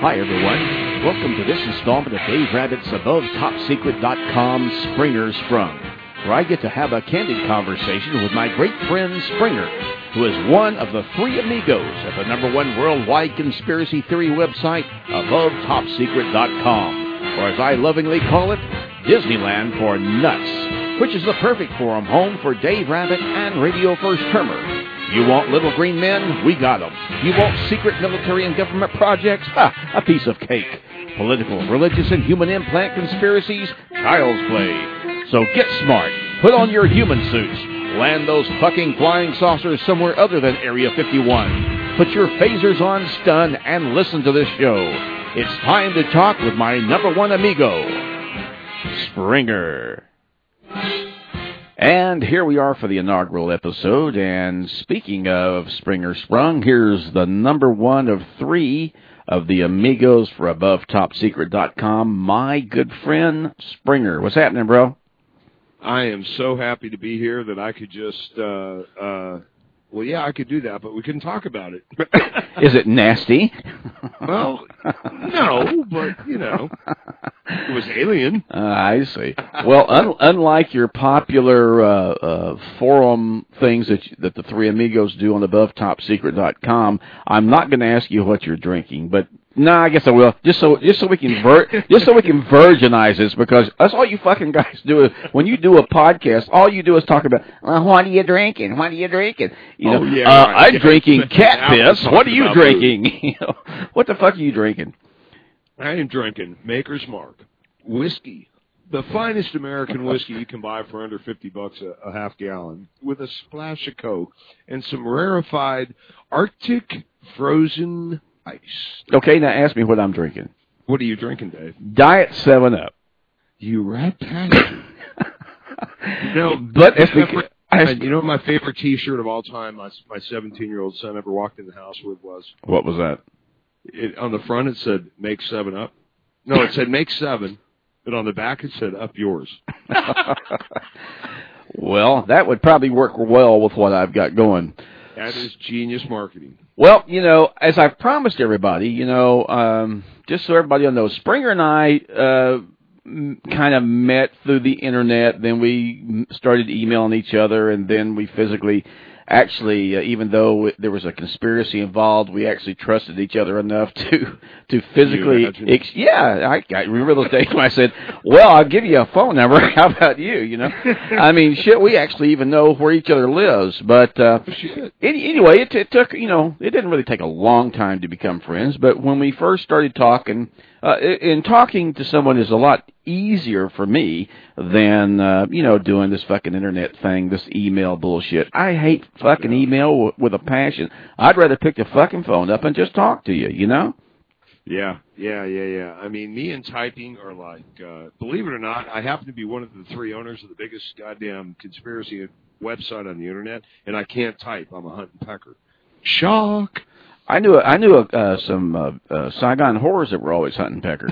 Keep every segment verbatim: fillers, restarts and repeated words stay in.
Hi, everyone. Welcome to this installment of Dave Rabbit's Above Top Secret dot com Springer Sprung, where I get to have a candid conversation with my great friend Springer, who is one of the three amigos at the number one worldwide conspiracy theory website, Above Top Secret dot com, or as I lovingly call it, Disneyland for Nuts, which is the perfect forum home for Dave Rabbit and Radio First Termer. You want little green men? We got them. You want secret military and government projects? Ha! A piece of cake. Political, religious, and human implant conspiracies? Child's play. So get smart. Put on your human suits. Land those fucking flying saucers somewhere other than Area fifty-one. Put your phasers on stun and listen to this show. It's time to talk with my number one amigo, Springer. And here we are for the inaugural episode, and speaking of Springer Sprung, here's the number one of three of the amigos for Above Top Secret dot com, my good friend Springer. What's happening, bro? I am so happy to be here that I could just, uh, uh, well, yeah, I could do that, but we couldn't talk about it. Is it nasty? Well, no, but, you know, it was alien. Uh, I see. Well, un- unlike your popular uh, uh, forum things that you, that the three amigos do on Above Top Secret dot com, I'm not going to ask you what you're drinking, but no, nah, I guess I will. Just so just so we can vir- just so we can virginize this, because that's all you fucking guys do. Is, when you do a podcast, all you do is talk about, well, what are you drinking? What are you drinking? You know, oh, yeah, uh, right. I'm yeah, drinking cat piss. What are you drinking? you know, what the fuck are you drinking? I am drinking Maker's Mark whiskey, the finest American whiskey you can buy for under fifty bucks a, a half gallon, with a splash of Coke and some rarefied Arctic frozen ice. Okay, now ask me what I'm drinking. What are you drinking, Dave? Diet seven up. You rat bastard. you know, but that's because, my, you know what my favorite T-shirt of all time, my my seventeen-year-old son ever walked in the house with was? What was that? It, on the front it said, make seven up. No, it said, make seven. And on the back it said, up yours. Well, that would probably work well with what I've got going. That is genius marketing. Well, you know, as I've promised everybody, you know, um, just so everybody will know, Springer and I uh, m- kind of met through the internet. Then we started emailing each other, and then we physically, actually, uh, even though there was a conspiracy involved, we actually trusted each other enough to to physically. Ex- yeah, I, I remember those days when I said, "Well, I'll give you a phone number. How about you?" You know, I mean, shit. We actually even know where each other lives. But uh, any, anyway, it, it took, you know, it didn't really take a long time to become friends. But when we first started talking, uh, in talking to someone is a lot easier for me than, uh, you know, doing this fucking internet thing, this email bullshit. I hate fucking email w- with a passion. I'd rather pick the fucking phone up and just talk to you, you know? Yeah, yeah, yeah, yeah. I mean, me and typing are like, uh, believe it or not, I happen to be one of the three owners of the biggest goddamn conspiracy website on the internet, and I can't type. I'm a hunt and pecker. Shock! I knew I knew uh, some uh, uh, Saigon whores that were always hunting peckers.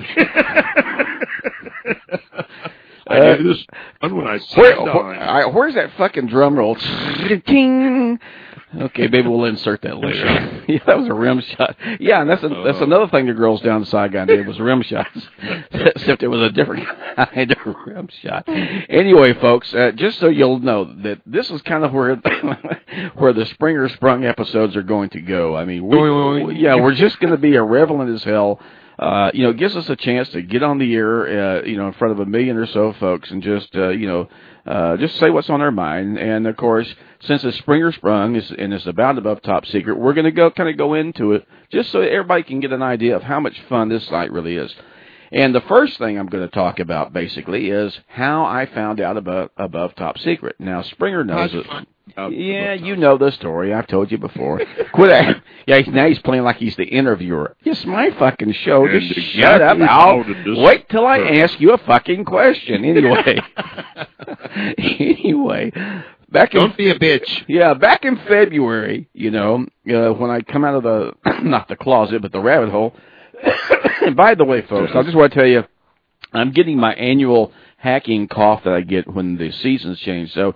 I uh, knew this one when I saw where, where, I, Where's that fucking drum roll? Ting. Okay, maybe we'll insert that later. Yeah, that was a rim shot. Yeah, and that's a, that's another thing the girls down in Saigon did was rim shots, except it was a different kind of rim shot. Anyway, folks, uh, just so you'll know that this is kind of where where the Springer Sprung episodes are going to go. I mean, we, we, yeah, we're just going to be irreverent as hell. Uh, you know, it gives us a chance to get on the air, uh, you know, in front of a million or so folks and just, uh, you know, uh, just say what's on our mind. And, of course, since it's Springer Sprung is, and it's about Above Top Secret, we're going to go kind of go into it just so everybody can get an idea of how much fun this site really is. And the first thing I'm going to talk about, basically, is how I found out about Above Top Secret. Now, Springer knows it. Uh, yeah, you know the story. I've told you before. Quit that. Yeah, now he's playing like he's the interviewer. It's my fucking show. Just exactly shut up. I'll wait till I ask you a fucking question. Anyway. anyway. Back Don't in, be a bitch. Yeah, back in February, you know, uh, when I come out of the, not the closet, but the rabbit hole. And by the way, folks, I just want to tell you, I'm getting my annual hacking cough that I get when the seasons change. So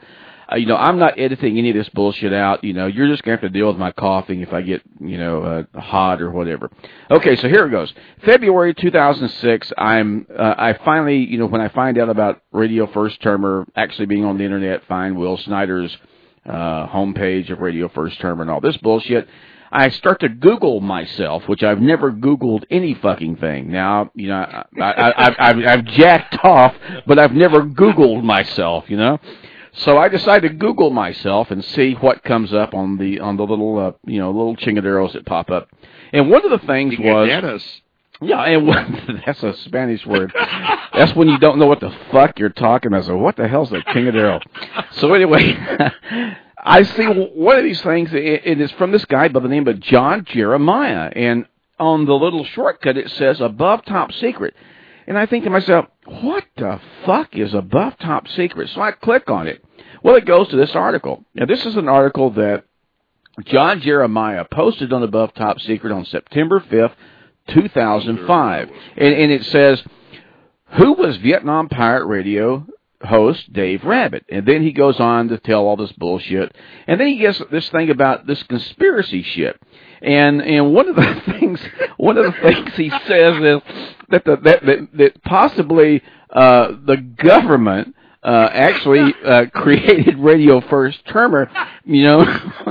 uh, you know, I'm not editing any of this bullshit out. You know, you're just going to have to deal with my coughing if I get, you know, uh, hot or whatever. Okay, so here it goes. February two thousand six, I'm, uh, I finally, you know, when I find out about Radio First Termer actually being on the internet, find Will Snyder's uh, homepage of Radio First Termer and all this bullshit, I start to Google myself, which I've never Googled any fucking thing. Now, you know, I, I, I, I've, I've jacked off, but I've never Googled myself, you know. So I decided to Google myself and see what comes up on the on the little, uh, you know, little chingaderos that pop up. And one of the things was... Yeah, and one, that's a Spanish word. That's when you don't know what the fuck you're talking about. So what the hell's a chingadero? So anyway... I see one of these things, it is from this guy by the name of John Jeremiah, and on the little shortcut it says above top secret. And I think to myself, what the fuck is above top secret? So I click on it. Well, it goes to this article. Now, this is an article that John Jeremiah posted on Above Top Secret on September fifth, two thousand five. And, and it says, who was Vietnam Pirate Radio host Dave Rabbit? And then he goes on to tell all this bullshit, and then he gets this thing about this conspiracy shit, and and one of the things one of the things he says is that the that that, that possibly uh the government uh actually uh created Radio First Termer, you know.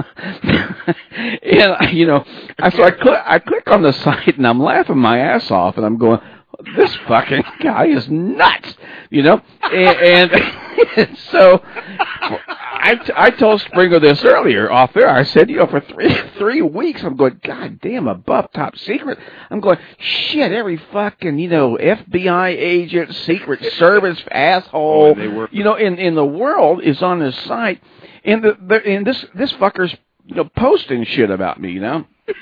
And you know, I so I click I click on the site and I'm laughing my ass off, and I'm going, this fucking guy is nuts, you know. And, and so I, I told Springer this earlier off there. I said, you know, for three three weeks, I'm going, God damn, Above Top Secret. I'm going, shit, every fucking, you know, F B I agent, Secret Service asshole, oh, they were- you know, in, in the world is on this site. And, the, the, and this, this fucker's, you know, posting shit about me, you know.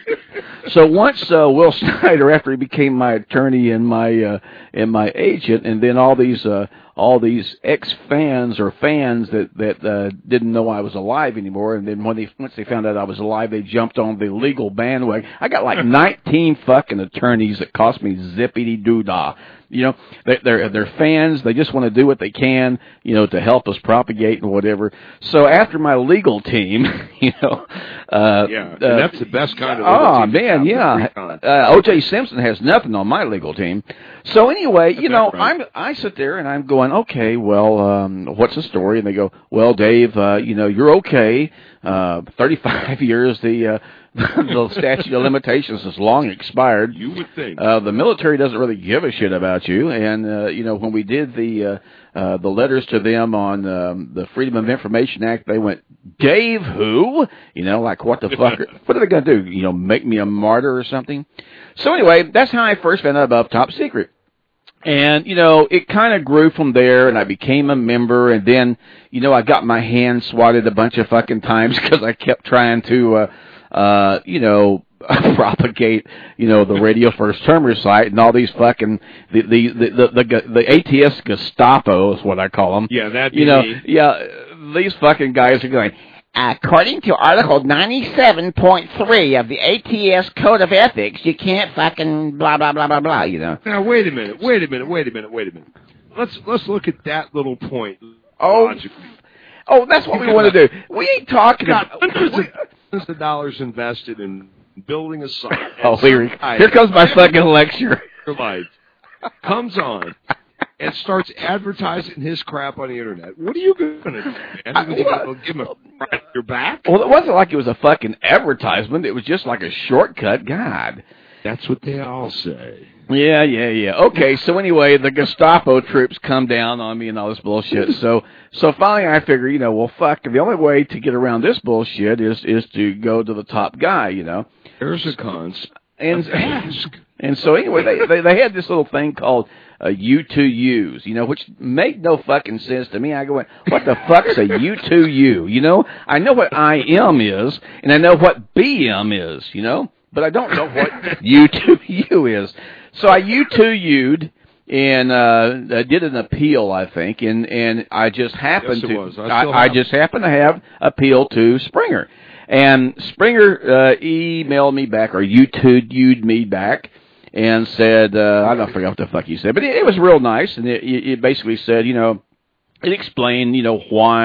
So once uh, Will Snyder, after he became my attorney and my uh, and my agent, and then all these uh, all these ex fans or fans that that uh, didn't know I was alive anymore, and then when they once they found out I was alive, they jumped on the legal bandwagon. I got like nineteen fucking attorneys that cost me zippity doo dah. You know, they're, they're they're fans. They just want to do what they can, you know, to help us propagate and whatever. So after my legal team, you know, uh, yeah, and uh, that's the best kind of. Oh man, yeah. Uh, O J Simpson has nothing on my legal team. So anyway, you know, right. I'm I sit there and I'm going, okay, well, um, what's the story? And they go, well, Dave, uh, you know, you're okay. Uh, thirty-five years. The uh, the statute of limitations has long expired. You would think. Uh, the military doesn't really give a shit about you. And, uh, you know, when we did the uh, uh, the letters to them on um, the Freedom of Information Act, they went, Dave who? You know, like, what the fuck? Are, what are they going to do? You know, make me a martyr or something? So anyway, that's how I first found out about Top Secret. And, you know, it kind of grew from there, and I became a member, and then, you know, I got my hand swatted a bunch of fucking times because I kept trying to, uh, uh, you know, propagate, you know, the Radio First Termer site and all these fucking, the, the, the, the, the, the A T S Gestapo is what I call them. Yeah, that You know, me. yeah, these fucking guys are going, according to Article ninety-seven point three of the A T S Code of Ethics, you can't fucking blah, blah, blah, blah, blah, you know. Now, wait a minute, wait a minute, wait a minute, wait a minute. Let's let's look at that little point oh, logically. Oh, that's what we want to do. We ain't talking got about... hundreds of, of dollars invested in building a site. Oh, here, here comes my fucking lecture. Life comes on and starts advertising his crap on the internet. What are you going to do, man? Are you going to give him a pat on your back? Well, it wasn't like it was a fucking advertisement. It was just like a shortcut. God. That's what they all say. Yeah, yeah, yeah. Okay, so anyway, the Gestapo troops come down on me and all this bullshit. So so finally I figure, you know, well, fuck, the only way to get around this bullshit is is to go to the top guy, you know. There's a cons. And, and so anyway, they, they they had this little thing called uh, U two U's, you know, which made no fucking sense to me. I go, what the fuck's a U two U? You know, I know what I M is, and I know what B M is, you know, but I don't know what U two U is. So I U two U'd and uh, did an appeal, I think, and, and I just happened yes, it to was. I, I, I just happened to have appeal to Springer. And Springer uh, emailed me back, or U two U'd me back, and said, uh, I don't forget what the fuck he said, but it, it was real nice, and it, it basically said, you know, it explained, you know, why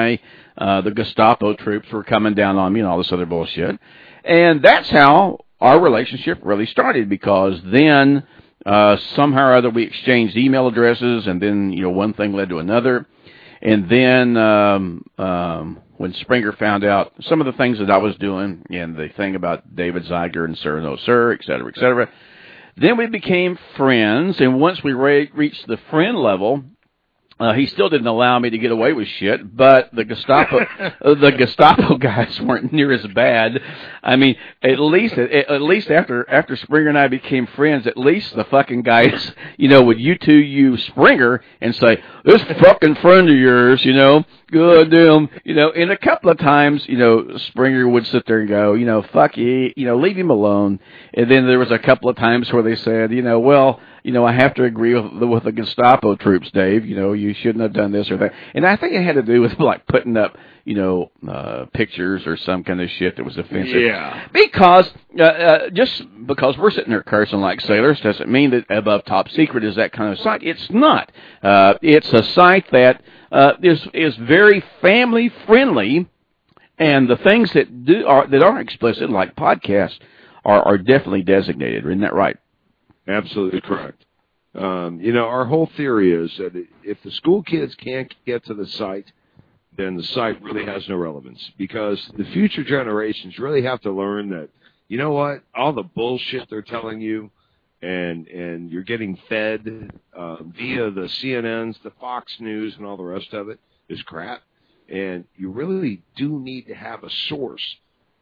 uh, the Gestapo troops were coming down on me and all this other bullshit. And that's how our relationship really started, because then uh, somehow or other we exchanged email addresses, and then, you know, one thing led to another. And then um, um, when Springer found out some of the things that I was doing, and the thing about David Zeiger and Sir No Sir, et cetera, et cetera, then we became friends. And once we re- reached the friend level, Uh, he still didn't allow me to get away with shit, but the Gestapo, the Gestapo guys weren't near as bad. I mean, at least, at, at least after, after Springer and I became friends, at least the fucking guys, you know, would you two you Springer and say, this fucking friend of yours, you know, good damn, you know, and a couple of times, you know, Springer would sit there and go, you know, fuck you, you know, leave him alone. And then there was a couple of times where they said, you know, well, you know, I have to agree with the, with the Gestapo troops, Dave. You know, you shouldn't have done this or that. And I think it had to do with, like, putting up, you know, uh, pictures or some kind of shit that was offensive. Yeah. Because, uh, uh, just because we're sitting there cursing like sailors doesn't mean that Above Top Secret is that kind of site. It's not. Uh, it's a site that uh, is, is very family-friendly, and the things that do are that aren't explicit, like podcasts, are, are definitely designated. Isn't that right? Absolutely correct. Um, you know, our whole theory is that if the school kids can't get to the site, then the site really has no relevance, because the future generations really have to learn that, you know what, all the bullshit they're telling you and and you're getting fed uh, via the C N Ns, the Fox News, and all the rest of it is crap. And you really do need to have a source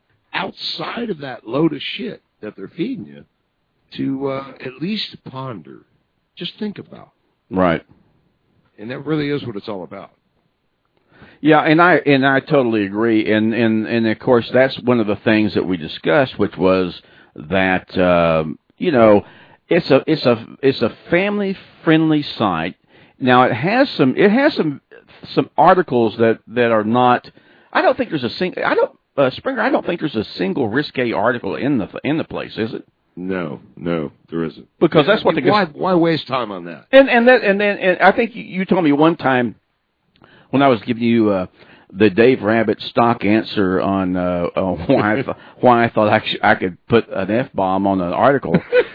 outside of that load of shit that they're feeding you to uh, at least ponder, just think about. Right. And that really is what it's all about. Yeah, and I and I totally agree. And and, and of course, that's one of the things that we discussed, which was that um, you know, it's a it's a it's a family friendly site. Now it has some it has some some articles that, that are not. I don't think there's a single. I don't uh, Springer. I don't think there's a single risque article in the in the place. Is it? No, no, there isn't. Because that's what the why why waste time on that? And and that and then and I think you, you told me one time when I was giving you uh, the Dave Rabbit stock answer on uh, uh, why I th- why I thought I, sh- I could put an F bomb on an article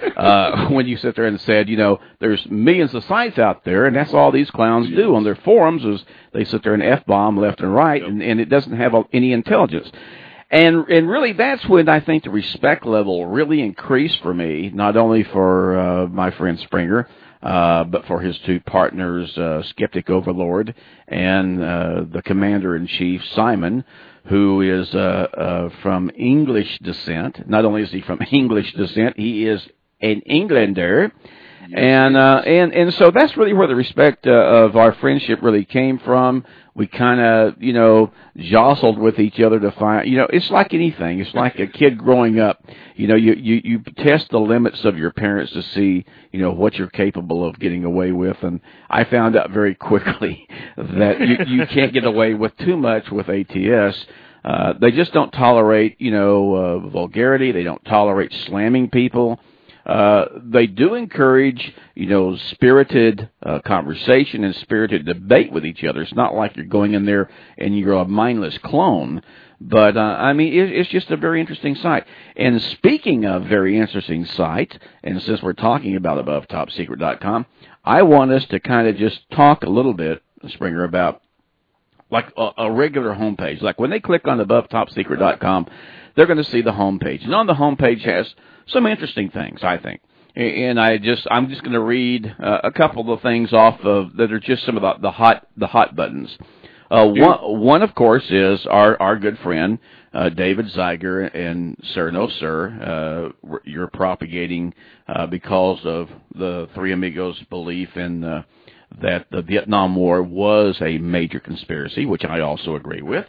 uh, when you sit there and said, you know, there's millions of sites out there, and that's all these clowns do on their forums is they sit there and F bomb left and right, yep. and, and it doesn't have any intelligence. And and really, that's when I think the respect level really increased for me, not only for uh, my friend Springer, uh, but for his two partners, uh, Skeptic Overlord and uh, the Commander-in-Chief, Simon, who is uh, uh, from English descent. Not only is he from English descent, he is an Englander. Yes, and, uh, and and so that's really where the respect uh, of our friendship really came from. We kind of, you know, jostled with each other to find, you know, it's like anything. It's like a kid growing up. You know, you, you, you test the limits of your parents to see, you know, what you're capable of getting away with. And I found out very quickly that you, you can't get away with too much with A T S. Uh, they just don't tolerate, you know, uh, vulgarity. They don't tolerate slamming people. Uh, they do encourage, you know, spirited uh, conversation and spirited debate with each other. It's not like you're going in there and you're a mindless clone. But, uh, I mean, it, it's just a very interesting site. And speaking of very interesting site, and since we're talking about above top secret dot com, I want us to kind of just talk a little bit, Springer, about like a, a regular homepage. Like when they click on above top secret dot com, they're going to see the homepage. And on the homepage has some interesting things, I think. And I just, I'm just going to read uh, a couple of things off of that are just some of the, the hot, the hot buttons. Uh, one, one, of course, is our, our good friend, uh, David Zeiger and Sir No Sir. Uh, you're propagating, uh, because of the Three Amigos' belief in, uh, that the Vietnam War was a major conspiracy, which I also agree with.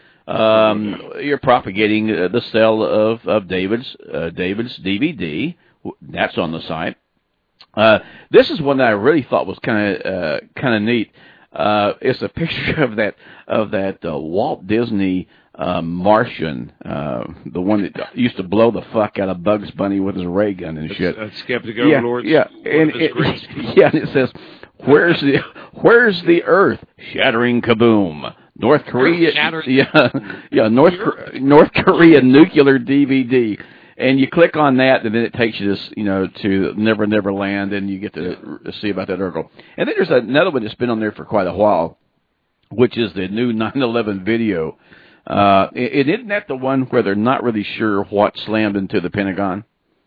Um, you're propagating uh, the sale of, of David's, uh, David's D V D. That's on the site. Uh, this is one that I really thought was kind of, uh, kind of neat. Uh, it's a picture of that, of that, uh, Walt Disney, uh, Martian, uh, the one that used to blow the fuck out of Bugs Bunny with his ray gun and shit. That's Skeptic yeah, Overlord. Yeah, and it, yeah, and it says, where's the, where's the Earth? Shattering kaboom. North Korea, yeah, yeah, North North Korea nuclear D V D, and you click on that, and then it takes you to, you know, to Never Never Land, and you get to yeah. see about that article. And then there's another one that's been on there for quite a while, which is the new nine eleven video. Uh, it, isn't that the one where they're not really sure what slammed into the Pentagon?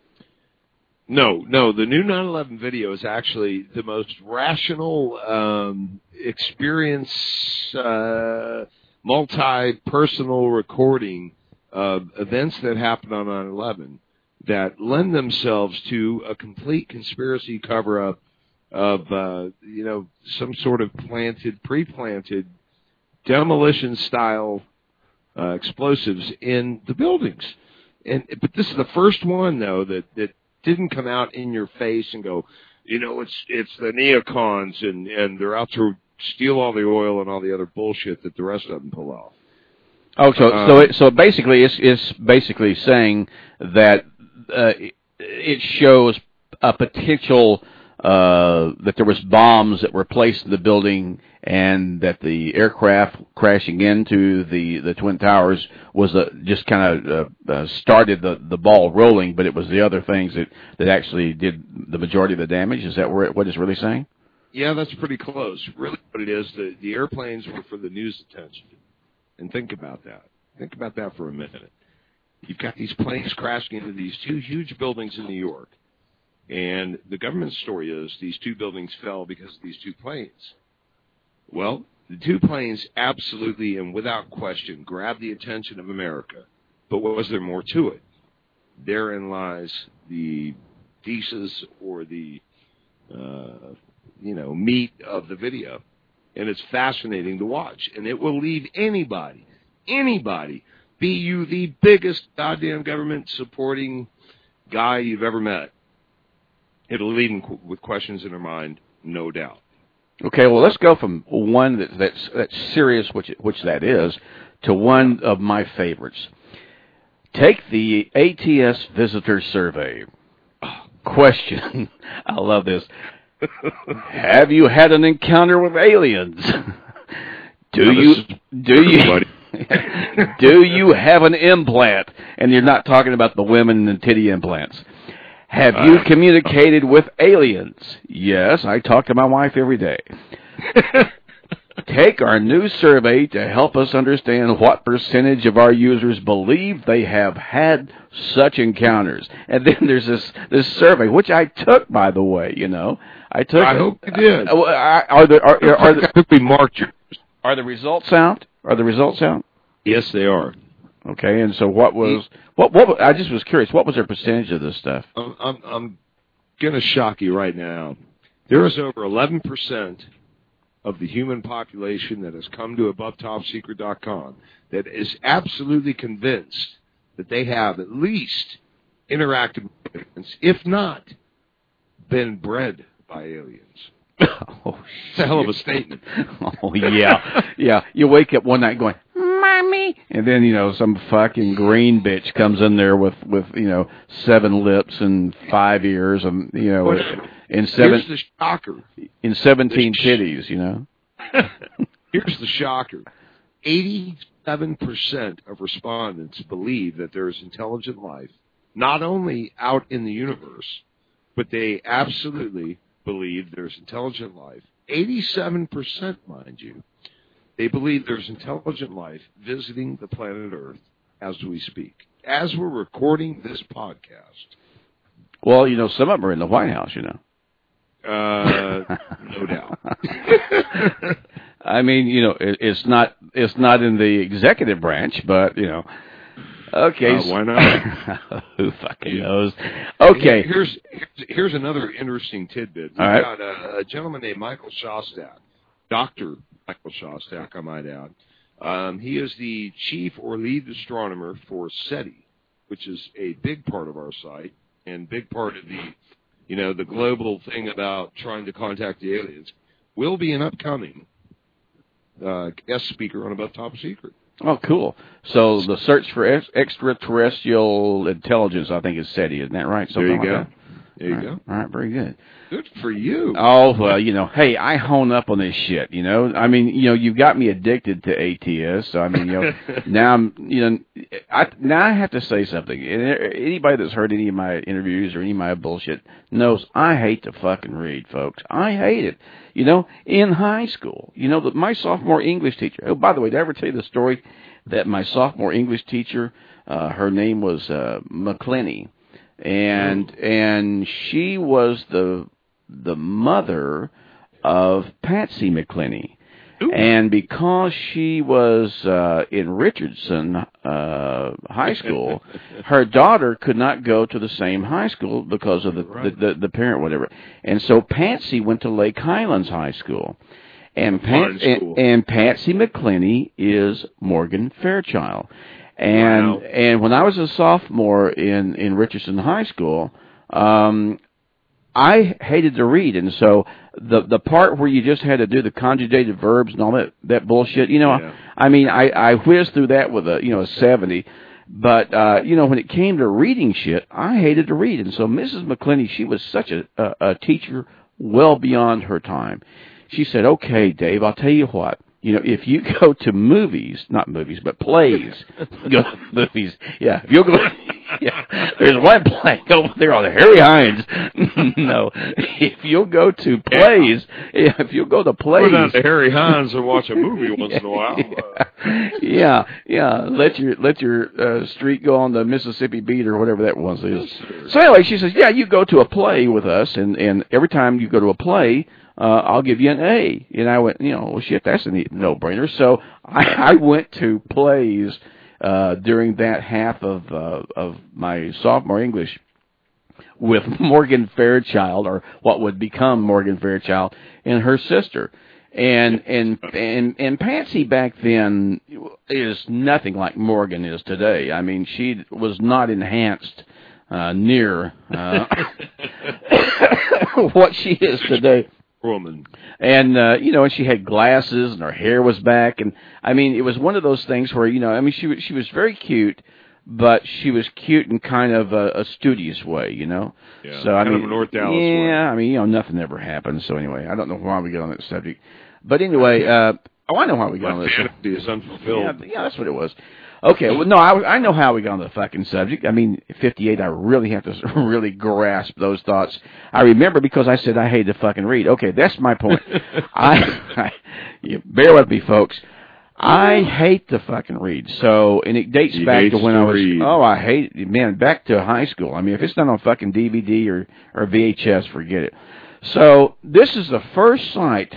No, no. The new nine eleven video is actually the most rational um, experience, uh, multi-personal recording of events that happened on nine eleven that lend themselves to a complete conspiracy cover-up of, uh, you know, some sort of planted, pre-planted demolition-style uh, explosives in the buildings. And but this is the first one, though, that that. didn't come out in your face and go, you know, it's it's the neocons and, and they're out to steal all the oil and all the other bullshit that the rest of them pull off. Oh, so um, so it, so basically, it's it's basically saying that uh, it shows a potential uh, that there was bombs that were placed in the building, and that the aircraft crashing into the, the Twin Towers was a, just kind of uh, uh, started the, the ball rolling, but it was the other things that, that actually did the majority of the damage. Is that where it, what it's really saying? Yeah, that's pretty close. Really what it is, the, the airplanes were for the news attention. And think about that. Think about that for a minute. You've got these planes crashing into these two huge buildings in New York. And the government story is these two buildings fell because of these two planes. Well, the two planes absolutely and without question grabbed the attention of America. But was there more to it? Therein lies the thesis or the, uh, you know, meat of the video. And it's fascinating to watch. And it will leave anybody, anybody, be you the biggest goddamn government-supporting guy you've ever met, it'll leave them with questions in their mind, no doubt. Okay, well, let's go from one that, that's that's serious, which which that is, to one of my favorites. Take the A T S Visitor Survey. Question. I love this. Have you had an encounter with aliens? Do you do you do you have an implant? And you're not talking about the women and titty implants. Have you communicated with aliens? Yes, I talk to my wife every day. Take our new survey to help us understand what percentage of our users believe they have had such encounters. And then there's this this survey, which I took, by the way. You know, I took. I hope you did. Uh, are the are, are, are the I hope we marked yours. Are the results out? Are the results out? Yes, they are. Okay, and so what was what? What I just was curious. What was their percentage of this stuff? I'm I'm, I'm going to shock you right now. There is over eleven percent of the human population that has come to above top secret dot com that is absolutely convinced that they have at least interacted with aliens, if not been bred by aliens. Oh, it's a hell of a statement. Oh, yeah. Yeah. You wake up one night going, Mommy. And then, you know, some fucking green bitch comes in there with, with you know, seven lips and five ears and, you know, in seven, here's the shocker. In seventeen titties, you know. Here's the shocker. eighty-seven percent of respondents believe that there is intelligent life, not only out in the universe, but they absolutely believe there's intelligent life. eighty-seven percent, mind you. They believe there's intelligent life visiting the planet Earth as we speak, as we're recording this podcast. Well, you know, some of them are in the White House, you know. Uh, no doubt. I mean, you know, it, it's not it's not in the executive branch, but, you know. Okay. Uh, why not? Who fucking knows? Okay. Here's here's, here's another interesting tidbit. We've All right. got a, a gentleman named Michael Shostak, Doctor Michael Shostak, I might add. Um, he is the chief or lead astronomer for SETI, which is a big part of our site and big part of the, you know, the global thing about trying to contact the aliens. Will be an upcoming uh, guest speaker on Above Top Secret. Oh, cool. So the search for ex- extraterrestrial intelligence, I think, is SETI. Isn't that right? Something there you like go. There you All right. go. All right, very good. Good for you. Oh, well, you know, hey, I hone up on this shit, you know. I mean, you know, you've got me addicted to A T S, so, I mean, you know, now I'm, you know, I, now I have to say something. Anybody that's heard any of my interviews or any of my bullshit knows I hate to fucking read, folks. I hate it. You know, in high school, you know, my sophomore English teacher, oh, by the way, did I ever tell you the story that my sophomore English teacher, uh, her name was uh, McClenny, and Ooh. and she was the the mother of Patsy McClenny. Ooh. And because she was uh, in Richardson uh, High School, her daughter could not go to the same high school because of the, right. the, the, the parent, whatever. And so Patsy went to Lake Highlands High School. And, Pat, and, and Patsy McClenny is Morgan Fairchild. And wow. and when I was a sophomore in, in Richardson High School, um, I hated to read, and so the the part where you just had to do the conjugated verbs and all that, that bullshit, you know, yeah. I mean, I, I whizzed through that with a, you know, a seventy, but, uh, you know, when it came to reading shit, I hated to read, and so Missus McClenny, she was such a, a, a teacher well beyond her time. She said, okay, Dave, I'll tell you what. You know, if you go to movies, not movies, but plays, go to movies, yeah, if you'll go, yeah, there's one play over there on the Harry Hines. No, if you'll go to plays, yeah, if you'll go to plays. Go down to Harry Hines and watch a movie once in a while. Yeah, yeah, yeah. Let your, let your uh, street go on the Mississippi beat or whatever that one is. So anyway, she says, yeah, you go to a play with us, and, and every time you go to a play, Uh, I'll give you an A. And I went, you know, well, shit, that's a no-brainer. So I, I went to plays uh, during that half of uh, of my sophomore English with Morgan Fairchild, or what would become Morgan Fairchild, and her sister. And and and and Patsy back then is nothing like Morgan is today. I mean, she was not enhanced uh, near uh, what she is today. Woman. And, uh, you know, and she had glasses and her hair was back. And, I mean, it was one of those things where, you know, I mean, she, she was very cute, but she was cute in kind of a, a studious way, you know? Yeah, so, I kind mean, of a North Dallas yeah, way. I mean, you know, nothing ever happened. So, anyway, I don't know why we get on that subject. But anyway, uh, oh, I know how we got on this subject. My fantasy is unfulfilled. Yeah, yeah, that's what it was. Okay, well, no, I, I know how we got on the fucking subject. I mean, fifty-eight, I really have to really grasp those thoughts. I remember because I said I hated to fucking read. Okay, that's my point. I, I you bear with me, folks. I hate to fucking read. So, and it dates he back to when to I was, read. oh, I hate it, man, back to high school. I mean, if it's not on fucking D V D or, or V H S, forget it. So, this is the first site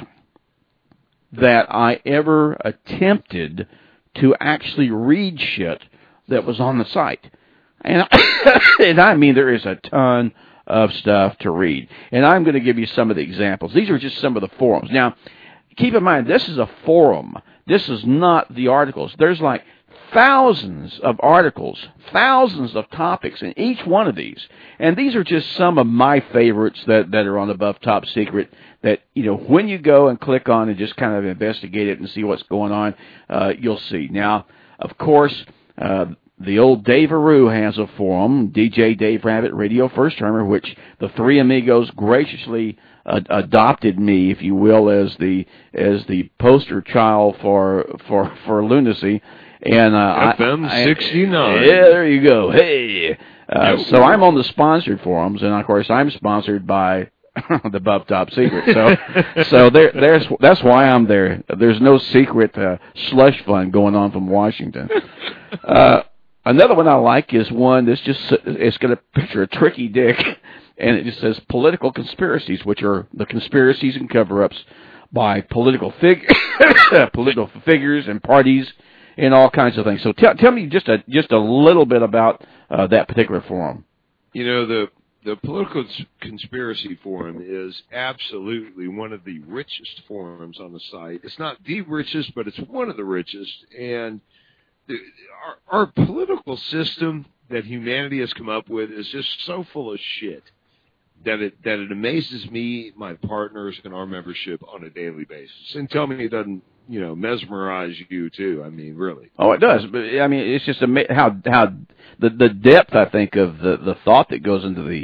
that I ever attempted to actually read shit that was on the site. And, and I mean, there is a ton of stuff to read. And I'm going to give you some of the examples. These are just some of the forums. Now, keep in mind, this is a forum. This is not the articles. There's like thousands of articles, thousands of topics in each one of these. And these are just some of my favorites that, that are on Above Top Secret that, you know, when you go and click on and just kind of investigate it and see what's going on, uh, you'll see. Now, of course, uh, the old Dave Aru has a forum, D J Dave Rabbit Radio First Termer, which the three amigos graciously uh, adopted me, if you will, as the as the poster child for for for lunacy. And uh, F M sixty-nine. Yeah, there you go. Hey, uh, so I'm on the sponsored forums, and of course I'm sponsored by the Above Top Secret. So, so there, there's that's why I'm there. There's no secret uh, slush fund going on from Washington. Uh, another one I like is one that's just it's got a picture of Tricky Dick, and it just says political conspiracies, which are the conspiracies and cover-ups by political fig political figures and parties and all kinds of things. So tell tell me just a just a little bit about uh, that particular forum. You know, the the political conspiracy forum is absolutely one of the richest forums on the site. It's not the richest, but it's one of the richest. And the, our, our political system that humanity has come up with is just so full of shit that it that it amazes me, my partners, and our membership on a daily basis. And tell me it doesn't, you know, mesmerize you too. I mean, really. Oh, it does. But I mean, it's just ama- how how the the depth, I think, of the, the thought that goes into the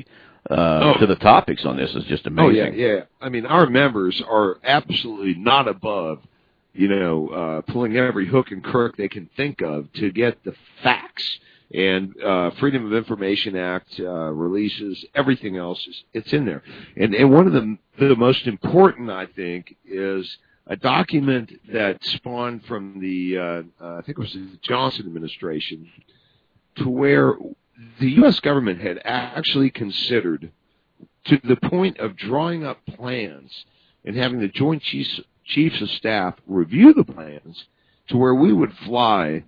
uh, oh. to the topics on this is just amazing. Oh, yeah, yeah. I mean, our members are absolutely not above, you know, uh, pulling every hook and crook they can think of to get the facts. And uh, Freedom of Information Act uh, releases, everything else, is it's in there. And, and one of the, the most important, I think, is a document that spawned from the, uh, uh, I think it was the Johnson administration, to where the U S government had actually considered, to the point of drawing up plans and having the Joint Chiefs, Chiefs of Staff review the plans, to where we would fly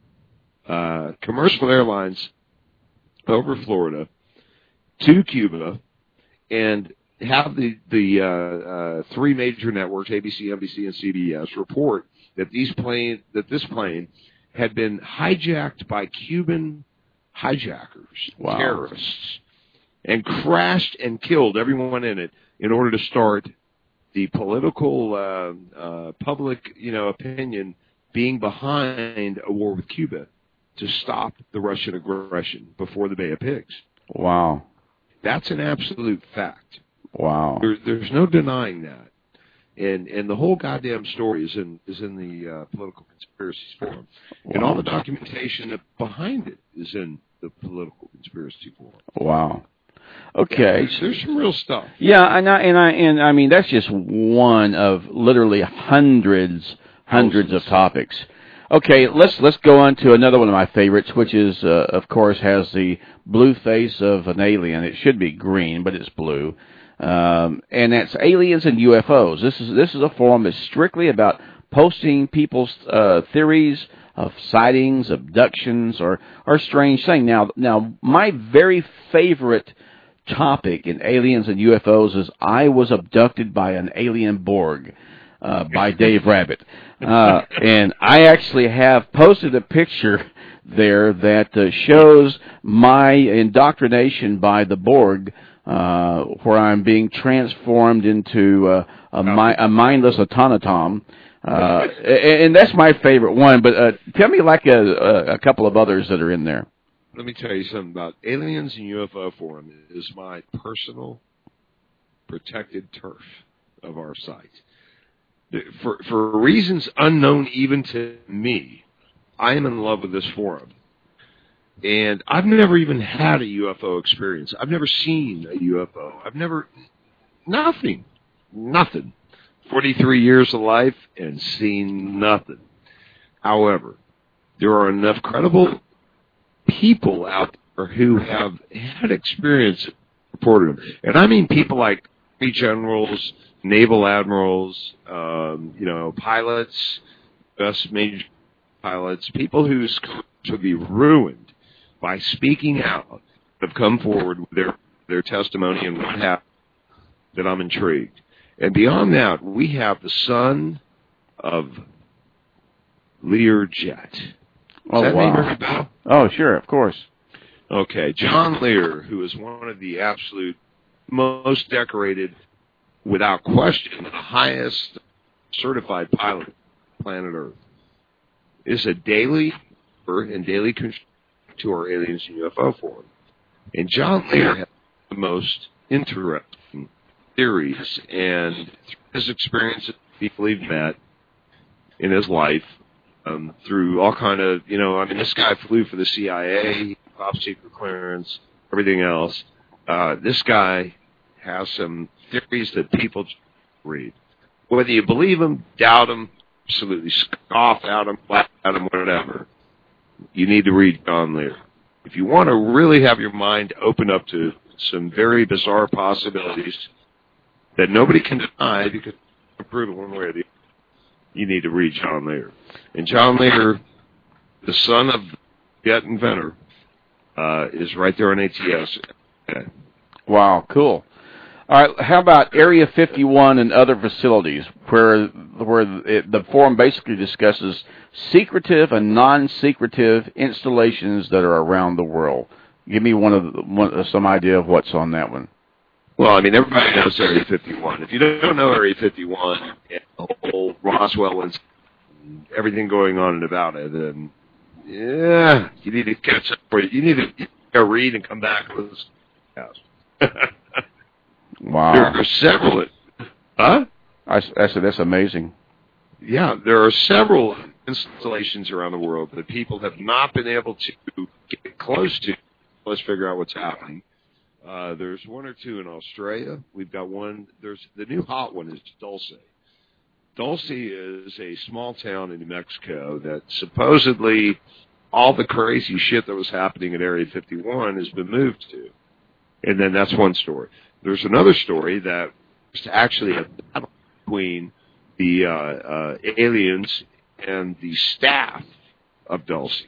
uh, commercial airlines over Florida to Cuba and have the the uh, uh, three major networks, A B C, N B C, and C B S, report that these plane that this plane had been hijacked by Cuban hijackers, wow. terrorists, and crashed and killed everyone in it in order to start the political uh, uh, public, you know, opinion being behind a war with Cuba to stop the Russian aggression before the Bay of Pigs. Wow. That's an absolute fact. Wow. There, there's no denying that. And and the whole goddamn story is in is in the uh, Political Conspiracies Forum. Wow. And all the documentation that behind it is in the Political Conspiracy Forum. Wow. Okay. Yeah, there's, there's some real stuff. Yeah, and I, and I and I mean that's just one of literally hundreds hundreds Thousands. of topics. Okay, let's let's go on to another one of my favorites, which is uh, of course has the blue face of an alien. It should be green, but it's blue. Um, and that's aliens and U F Os. This is this is a forum that's strictly about posting people's uh, theories of sightings, abductions, or or strange things. Now, now my very favorite topic in aliens and U F Os is I was abducted by an alien Borg uh, by Dave Rabbit, uh, and I actually have posted a picture there that uh, shows my indoctrination by the Borg. Uh, where I'm being transformed into uh, a, mi- a mindless automaton, uh, and, and that's my favorite one. But uh, tell me like a, a, a couple of others that are in there. Let me tell you something about Aliens and U F O Forum. Is my personal protected turf of our site. For for reasons unknown even to me, I am in love with this forum. And I've never even had a U F O experience. I've never seen a U F O. I've never, nothing, nothing. forty-three years of life and seen nothing. However, there are enough credible people out there who have had experience reporting them. And I mean people like Army generals, naval admirals, um, you know, pilots, best major pilots, people whose careers would be ruined by speaking out, have come forward with their, their testimony and what happened, that I'm intrigued. And beyond that, we have the son of Learjet. Does oh, that wow. name ring a bell? Oh, sure, of course. Okay, John Lear, who is one of the absolute most decorated, without question, the highest certified pilot on planet Earth, is a daily and daily contributor to our Aliens and U F O Forum. And John Lear has the most interesting theories and his experiences, people he's met in his life, um, through all kind of, you know, I mean, this guy flew for the C I A, top secret clearance, everything else. Uh, this guy has some theories that people read. Whether you believe them, doubt them, absolutely scoff at them, laugh at them, whatever, you need to read John Lear. If you want to really have your mind open up to some very bizarre possibilities that nobody can deny because you can prove it one way or the other, you need to read John Lear. And John Lear, the son of the jet inventor, uh, is right there on A T S. Wow, cool. All right, how about Area fifty-one and other facilities, where where it, the forum basically discusses secretive and non-secretive installations that are around the world? Give me one of the, one, some idea of what's on that one. Well, I mean, everybody knows Area fifty-one. If you don't know Area fifty-one and the whole Roswell and everything going on in Nevada, then yeah, you need to catch up. For you need to go read and come back with us. Wow. There are several. Huh? I, I said, that's amazing. Yeah, there are several installations around the world that people have not been able to get close to. Let's figure out what's happening. Uh, there's one or two in Australia. We've got one. There's the new hot one is Dulce. Dulce is a small town in New Mexico that supposedly all the crazy shit that was happening at Area fifty-one has been moved to. And then that's one story. There's another story that was actually a battle between the uh, uh, aliens and the staff of Dulce.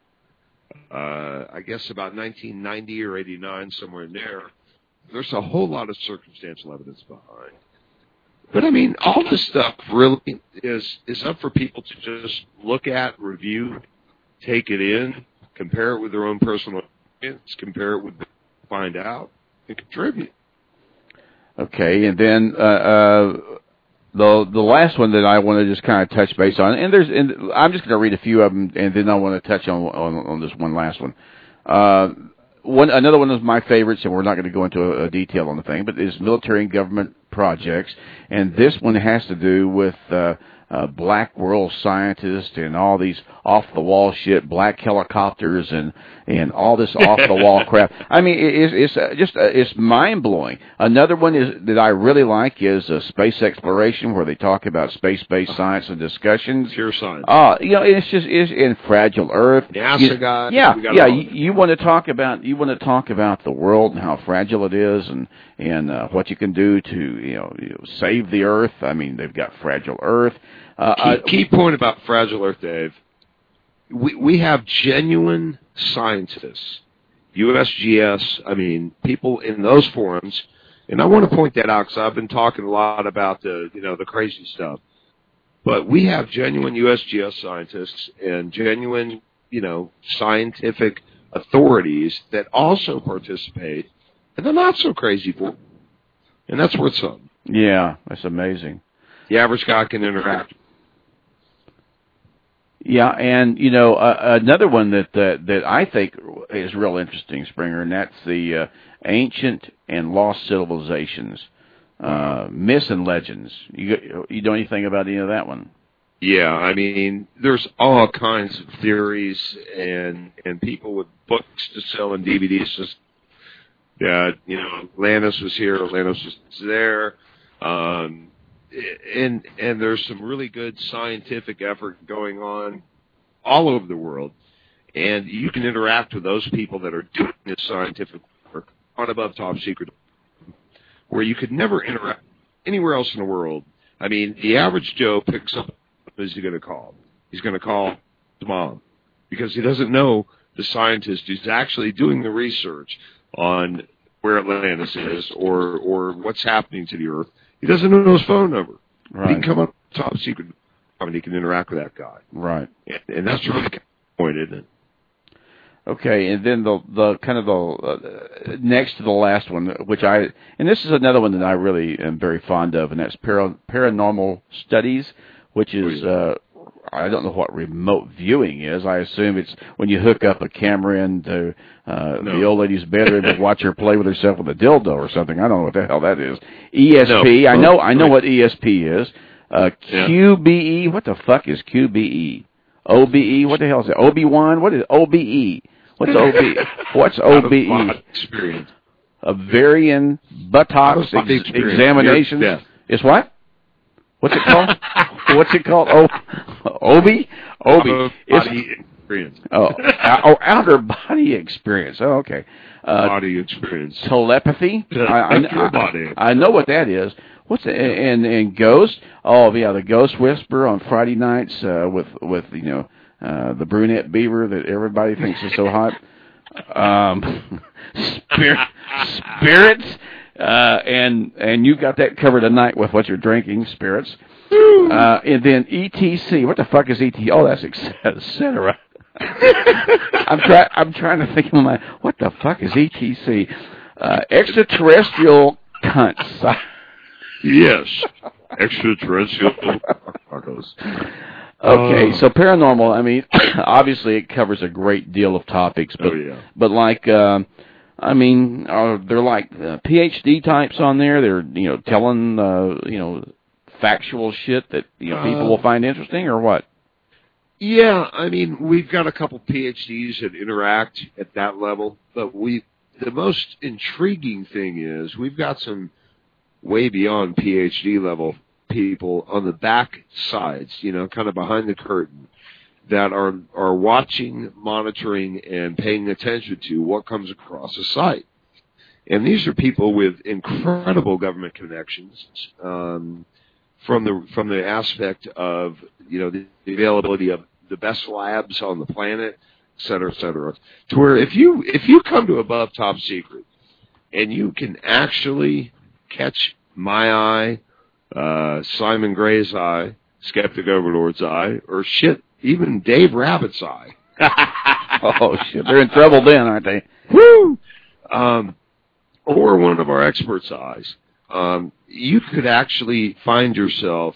Uh, I guess about nineteen ninety or eighty-nine, somewhere in there. There's a whole lot of circumstantial evidence behind. But, I mean, all this stuff really is is up for people to just look at, review, take it in, compare it with their own personal experience, compare it with, find out, and contribute. Okay, and then uh, uh, the the last one that I want to just kind of touch base on, and there's, and I'm just going to read a few of them, and then I want to touch on on, on this one last one. Uh, one another one of my favorites, and we're not going to go into a, a detail on the thing, but is military and government projects, and this one has to do with uh, uh, black world scientists and all these off-the-wall shit, black helicopters and and all this off-the-wall crap. I mean, it, it's uh, just uh, it's mind-blowing. Another one is that I really like is uh, space exploration, where they talk about space-based science and discussions. Pure science. Uh, you know, it's just it's in Fragile Earth. NASA you, guy. Yeah, yeah. You, you you want to talk about you want to talk about the world and how fragile it is, and and uh, what you can do to you know, you know save the Earth. I mean, they've got Fragile Earth. Uh, key, uh, key point about Fragile Earth, Dave. We we have genuine scientists, U S G S. I mean, people in those forums, and I want to point that out because I've been talking a lot about the you know the crazy stuff. But we have genuine U S G S scientists and genuine you know scientific authorities that also participate in the not so crazy form, and that's worth something. Yeah, that's amazing. The average guy can interact. Yeah, and you know uh, another one that uh, that I think is real interesting, Springer, and that's the uh, ancient and lost civilizations, uh, myths and legends. You you know anything about any of that one? Yeah, I mean, there's all kinds of theories and and people with books to sell and D V Ds. Just that you know, Atlantis was here, Atlantis was there. Um, And and there's some really good scientific effort going on all over the world, and you can interact with those people that are doing this scientific work on Above Top Secret, where you could never interact anywhere else in the world. I mean, the average Joe picks up, who's he going to call? He's going to call his mom, because he doesn't know the scientist who's actually doing the research on where Atlantis is or or what's happening to the Earth. He doesn't know his phone number. Right. He can come up Top Secret, and he can interact with that guy. Right. And, and that's really the point, isn't it? Okay, and then the the kind of the uh, next to the last one, which I and this is another one that I really am very fond of, and that's para, paranormal studies, which is uh, I don't know what remote viewing is. I assume it's when you hook up a camera into uh, no. the old lady's bedroom and watch her play with herself with a dildo or something. I don't know what the hell that is. E S P. No. I know. I know what E S P is. Uh, yeah. Q B E. What the fuck is Q B E? O B E. What the hell is it? Obi-Wan. What is O B E? What's O B E? What's O B E? Experience. Ovarian buttocks ex- examination. Yeah. Is what? What's it called? What's it called? O Obi? Obi. Body experience. Oh, oh, outer body experience. Oh, okay. Uh, body experience. Telepathy. I, I, Your body. I, I know what that is. What's the, and and ghost? Oh, yeah, the Ghost Whisperer on Friday nights uh, with with you know uh, the brunette beaver that everybody thinks is so hot. Um, spirit, spirits. Uh, and and you got that covered tonight with what you're drinking, spirits. Uh, and then E T C. What the fuck is E T C? Oh, that's et cetera. I'm trying. I'm trying to think of my. What the fuck is E T C? Uh, extraterrestrial cunts. Yes, extraterrestrial tacos. Okay, so paranormal. I mean, obviously it covers a great deal of topics, but oh, yeah. but like. Um, I mean, are there like uh, P H D types on there? They're, you know, telling, uh, you know, factual shit that, you know, people uh, will find interesting, or what? Yeah, I mean, we've got a couple P H Ds that interact at that level, but we, the most intriguing thing is we've got some way beyond P H D level people on the back sides, you know, kind of behind the curtain, that are are watching, monitoring, and paying attention to what comes across the site. And these are people with incredible government connections, um, from the from the aspect of, you know, the availability of the best labs on the planet, et cetera, et cetera. To where if you if you come to Above Top Secret and you can actually catch my eye, uh, Simon Gray's eye, Skeptic Overlord's eye, or shit, even Dave Rabbit's eye. Oh, shit. They're in trouble then, aren't they? Woo! Um, or one of our experts' eyes. Um, you could actually find yourself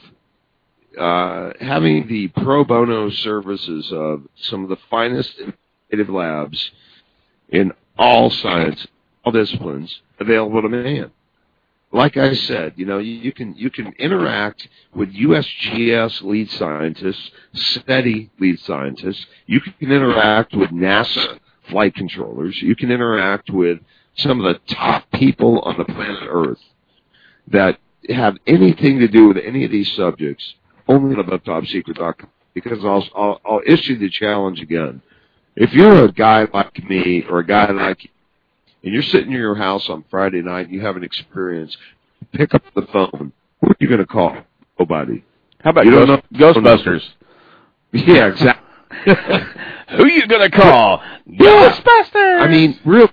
uh, having the pro bono services of some of the finest innovative labs in all science, all disciplines, available to man. Like I said, you know, you, you can you can interact with U S G S lead scientists, SETI lead scientists. You can interact with NASA flight controllers. You can interact with some of the top people on the planet Earth that have anything to do with any of these subjects, only on Above Top Secret dot com. Because I'll, I'll I'll issue the challenge again. If you're a guy like me or a guy like you, and you're sitting in your house on Friday night and you have an experience, pick up the phone. Who are you going to call? Nobody. How about you Ghost, Ghostbusters? Yeah, exactly. Who are you going to call? Yeah. Ghostbusters! I mean, real,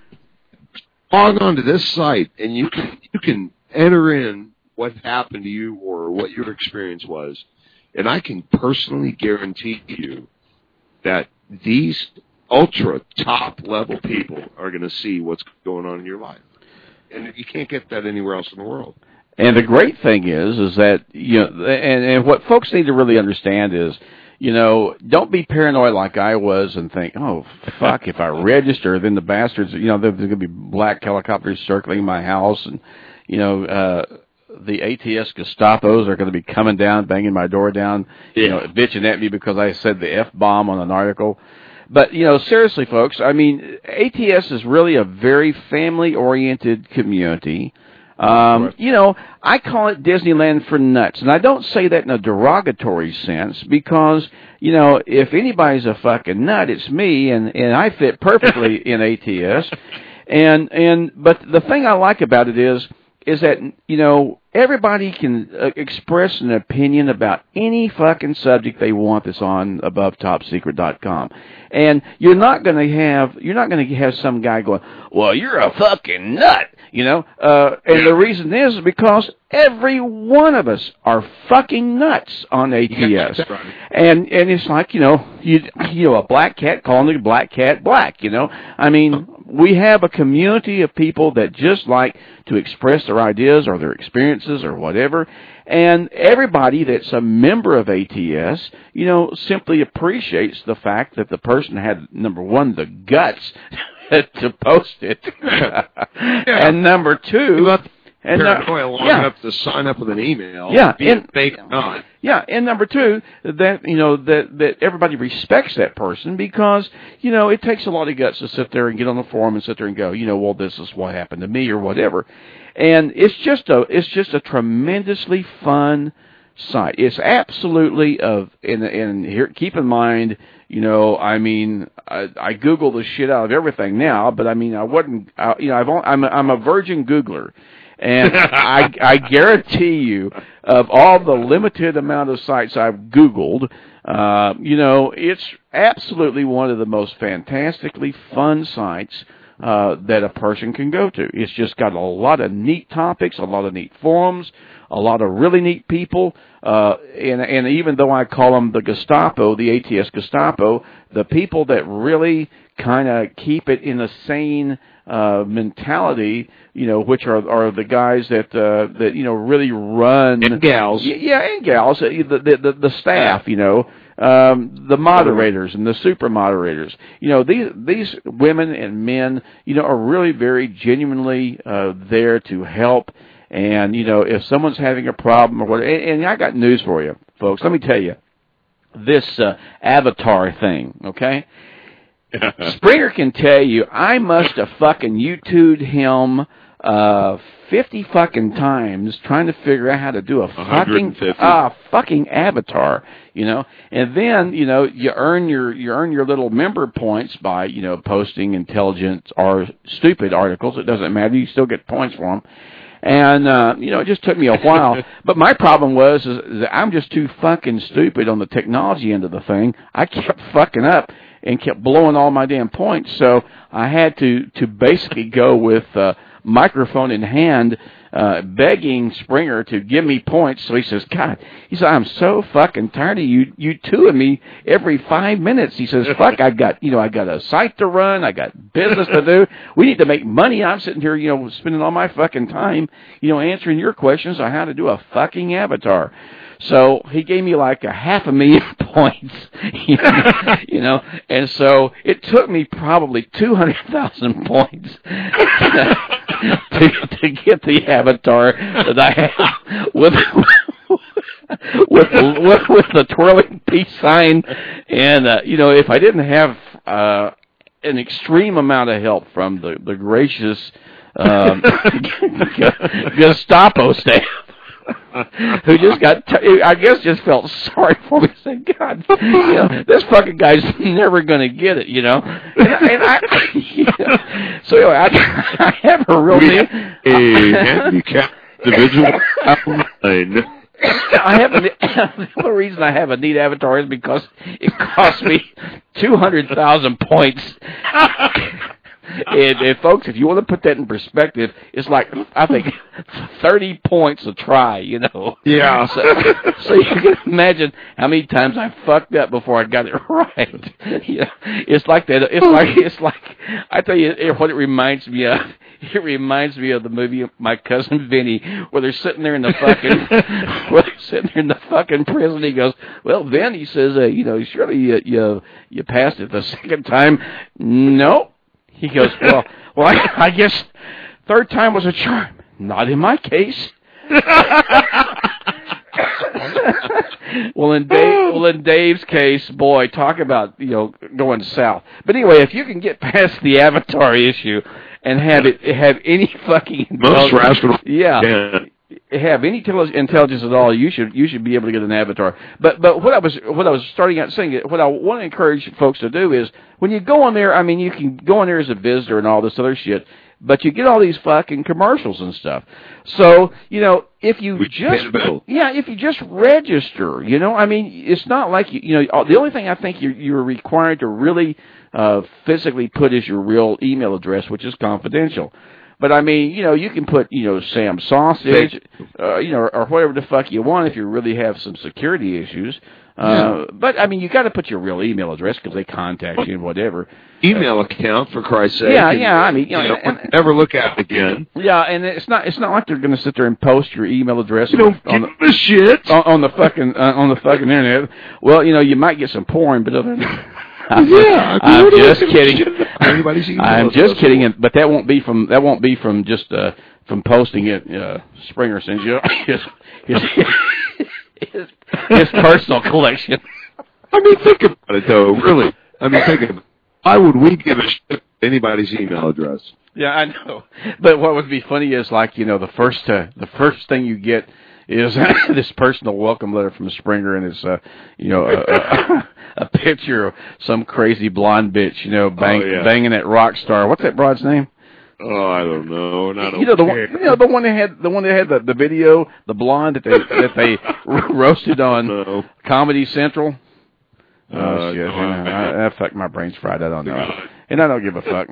log on to this site and you can, you can enter in what happened to you or what your experience was. And I can personally guarantee you that these ultra top level people are going to see what's going on in your life, and you can't get that anywhere else in the world. And the great thing is, is that, you know, and, and what folks need to really understand is, you know, don't be paranoid like I was and think, oh, fuck, if I register, then the bastards, you know, there's going to be black helicopters circling my house, and, you know, uh, the A T S Gestapos are going to be coming down, banging my door down, yeah. you know, bitching at me because I said the F-bomb on an article. But, you know, seriously, folks, I mean, A T S is really a very family-oriented community. Um, right. You know, I call it Disneyland for nuts, and I don't say that in a derogatory sense because, you know, if anybody's a fucking nut, it's me, and, and I fit perfectly in A T S. And, and, but the thing I like about it is, is that, you know, everybody can uh, express an opinion about any fucking subject they want that's on Above Top Secret dot com. And you're not going to have, you're not going to have some guy going, well, you're a fucking nut, you know? Uh, and the reason is because every one of us are fucking nuts on A T S. Right. And, and it's like, you know, you, you know, a black cat calling a black cat black, you know? I mean, we have a community of people that just like to express their ideas or their experiences or whatever. And everybody that's a member of A T S, you know, simply appreciates the fact that the person had, number one, the guts to post it. Yeah. And number two... And paranoia long yeah. enough to sign up with an email. Yeah, be and, fake not. Yeah, and number two, that you know that that everybody respects that person because you know it takes a lot of guts to sit there and get on the forum and sit there and go, you know, well, this is what happened to me or whatever, and it's just a it's just a tremendously fun site. It's absolutely of and and here keep in mind. You know, I mean, I, I Google the shit out of everything now, but I mean, I wasn't, I, you know, I've only, I'm a, I'm a virgin Googler. And I, I guarantee you, of all the limited amount of sites I've Googled, uh, you know, it's absolutely one of the most fantastically fun sites uh, that a person can go to. It's just got a lot of neat topics, a lot of neat forums, a lot of really neat people. Uh, and, and even though I call them the Gestapo, the A T S Gestapo, the people that really kind of keep it in a sane uh, mentality, you know, which are are the guys that uh, that you know really run and gals, yeah, and gals, the the the, the staff, you know, um, the moderators and the super moderators. You know, these these women and men, you know, are really very genuinely uh, there to help. And, you know, if someone's having a problem or whatever, and, and I got news for you, folks. Let me tell you, this uh, avatar thing, okay? Springer can tell you, I must have fucking YouTubed him uh, fifty fucking times trying to figure out how to do a fucking uh, fucking avatar, you know. And then, you know, you earn your you earn your little member points by, you know, posting intelligent or stupid articles. It doesn't matter. You still get points for them. And, uh, you know, it just took me a while. But my problem was is that I'm just too fucking stupid on the technology end of the thing. I kept fucking up and kept blowing all my damn points. So I had to, to basically go with uh, microphone in hand, uh, begging Springer to give me points. So he says, God, he said, I'm so fucking tired of you, you two of me every five minutes. He says, fuck, I got, you know, I got a site to run. I got business to do. We need to make money. I'm sitting here, you know, spending all my fucking time, you know, answering your questions on how to do a fucking avatar. So he gave me like a half a million points, you know, you know, and so it took me probably two hundred thousand points to, to get the avatar that I have with, with, with, with the twirling peace sign. And, uh, you know, if I didn't have uh, an extreme amount of help from the, the gracious um, Gestapo staff, who just got, t- I guess just felt sorry for me. Said, God, you know, this fucking guy's never going to get it, you know. And, and I, you know, so anyway, I, I have a real name. A handicap individual outline. I have a, the only reason I have a neat avatar is because it cost me two hundred thousand points. And, and folks, if you want to put that in perspective, it's like, I think, thirty points a try, you know. Yeah. So, so you can imagine how many times I fucked up before I got it right. You know, it's like that. It's like, it's like, I tell you what it reminds me of. It reminds me of the movie My Cousin Vinny, where they're sitting there in the fucking, where they're sitting there in the fucking prison. He goes, well, Vin, he says, uh, you know, surely you, you, you passed it the second time. No. He goes, well, well, I, I guess third time was a charm. Not in my case. well, in Dave, well, in Dave's case, boy, talk about, you know, going south. But anyway, if you can get past the avatar issue and have it have any fucking most rational, yeah. yeah. have any intelligence at all, you should you should be able to get an avatar. But but what I was what I was starting out saying, what I want to encourage folks to do is when you go on there, I mean, you can go on there as a visitor and all this other shit, but you get all these fucking commercials and stuff. So you know, if you we just yeah, if you just register, you know, I mean, it's not like you, you know, the only thing I think you're you're required to really uh, physically put is your real email address, which is confidential. But, I mean, you know, you can put, you know, Sam Sausage, uh, you know, or, or whatever the fuck you want if you really have some security issues. Uh, yeah. But, I mean, you got to put your real email address because they contact you and whatever. Email uh, account, for Christ's sake. Yeah, and, yeah, I mean, you know, you know and, never look at it again. Yeah, and it's not it's not like they're going to sit there and post your email address you don't on, give the, the shit. On, on the fucking uh, on the fucking internet. Well, you know, you might get some porn, but other than I'm, yeah, I'm just kidding. Anybody's I'm just kidding, but that won't be from that won't be from just uh, from posting it. Uh, Springer sends you his his, his his personal collection. I mean, think about it though. Really, I mean, think about it. Why would we give a shit anybody's email address? Yeah, I know. But what would be funny is like you know the first uh, the first thing you get is this personal welcome letter from Springer, and it's uh, you know. Uh, a picture of some crazy blonde bitch, you know, bang, oh, yeah. banging at Rockstar. What's that broad's name? Oh, I don't know. And I don't you know the care. one, you know the one that had the one that had the, the video, the blonde that they that they roasted on no. Comedy Central. Oh uh, shit! No, I, I, I, I fuck my brain's fried. I don't know, and I don't give a fuck.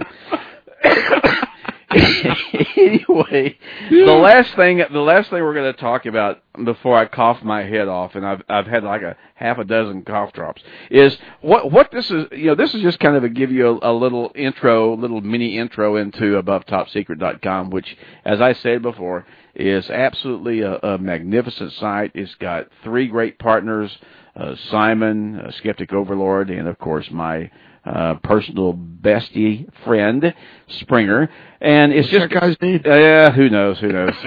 Anyway, yeah. the last thing the last thing we're going to talk about before I cough my head off, and I've I've had like a half a dozen cough drops, is what what this is. You know, this is just kind of a give you a, a little intro, little mini intro into above top secret dot com, which, as I said before, is absolutely a, a magnificent site. It's got three great partners, uh, Simon, uh, Skeptic Overlord, and, of course, my uh, personal bestie friend, Springer. And it's What's just... that guy's name? Uh, who knows, who knows.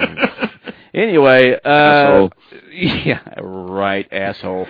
Anyway, uh, asshole. Yeah, right, asshole.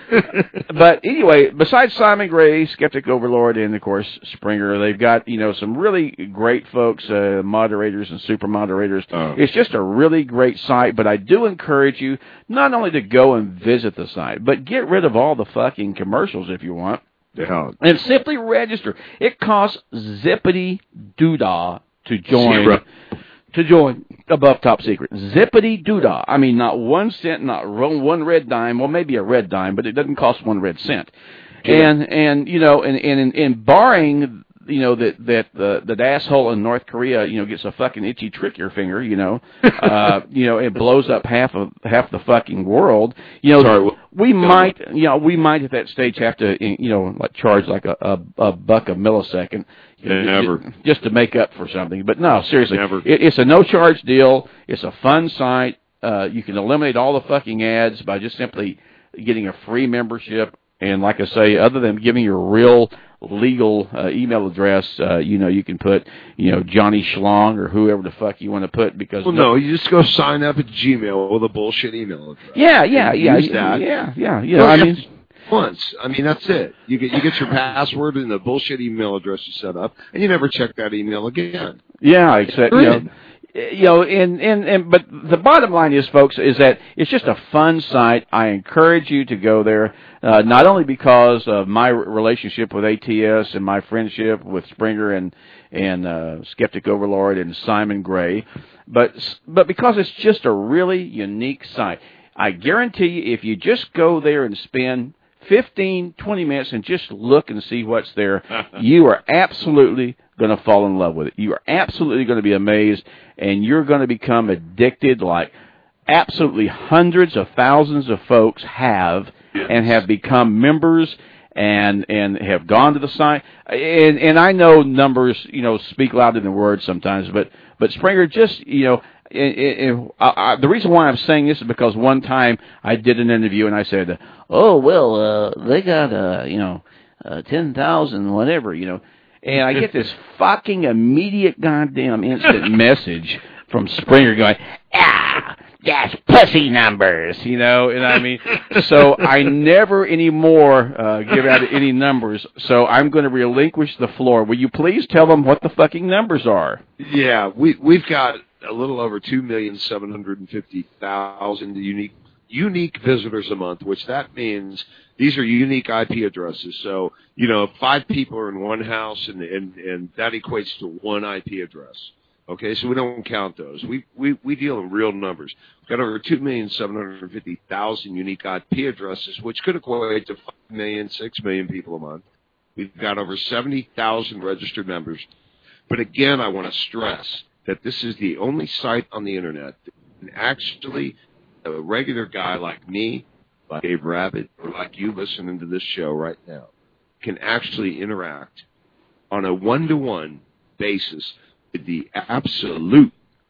But anyway, besides Simon Gray, Skeptic Overlord, and of course Springer, they've got, you know, some really great folks, uh, moderators and super moderators. Oh. It's just a really great site. But I do encourage you not only to go and visit the site, but get rid of all the fucking commercials if you want. Yeah. And simply register. It costs zippity doodah to join. Zero. To join Above Top Secret. Zippity doodah. I mean, not one cent, not one red dime. Well, maybe a red dime, but it doesn't cost one red cent. Yeah. And, and, you know, and, and, and barring, you know, that, that, uh, that asshole in North Korea, you know, gets a fucking itchy trickier finger, you know, uh, you know, it blows up half of, half the fucking world. You know, Sorry, we might, you know, we might at that stage have to, you know, like charge like a, a, a buck a millisecond. Never. Just, just to make up for something. But no, seriously. Never. It, it's a no-charge deal. It's a fun site. Uh, you can eliminate all the fucking ads by just simply getting a free membership. And like I say, other than giving your real legal uh, email address, uh, you know, you can put, you know, Johnny Schlong or whoever the fuck you want to put because... Well, no, you just go sign up at Gmail with a bullshit email address. Yeah, yeah, yeah. Use that. Yeah, yeah, yeah. I mean... Once. I mean, that's it. You get you get your password and the bullshit email address you set up, and you never check that email again. Yeah, except, you know, you know, and, and, and, but the bottom line is, folks, is that it's just a fun site. I encourage you to go there, uh, not only because of my relationship with A T S and my friendship with Springer and, and, uh, Skeptic Overlord and Simon Gray, but, but because it's just a really unique site. I guarantee you, if you just go there and spend fifteen, twenty minutes and just look and see what's there, you are absolutely going to fall in love with it. You are absolutely going to be amazed, and you're going to become addicted like absolutely hundreds of thousands of folks have yes. and have become members and and have gone to the site. And and I know numbers, you know, speak louder than words sometimes, but, but Springer, just, you know, It, it, it, I, I, the reason why I'm saying this is because one time I did an interview and I said, oh, well, uh, they got, uh, you know, uh, ten thousand, whatever, you know, and I get this fucking immediate goddamn instant message from Springer going, ah, that's pussy numbers, you know, and I mean, so I never anymore uh, give out any numbers, so I'm going to relinquish the floor. Will you please tell them what the fucking numbers are? Yeah, we, we've got a little over two million seven hundred fifty thousand unique unique visitors a month, which that means these are unique I P addresses. So, you know, five people are in one house, and and, and that equates to one I P address. Okay, so we don't count those. We we, we deal in real numbers. We've got over two million seven hundred fifty thousand unique I P addresses, which could equate to five million, six million people a month. We've got over seventy thousand registered members. But again, I want to stress that this is the only site on the internet that can actually, a regular guy like me, like Dave Rabbit, or like you listening to this show right now, can actually interact on a one-to-one basis with the absolute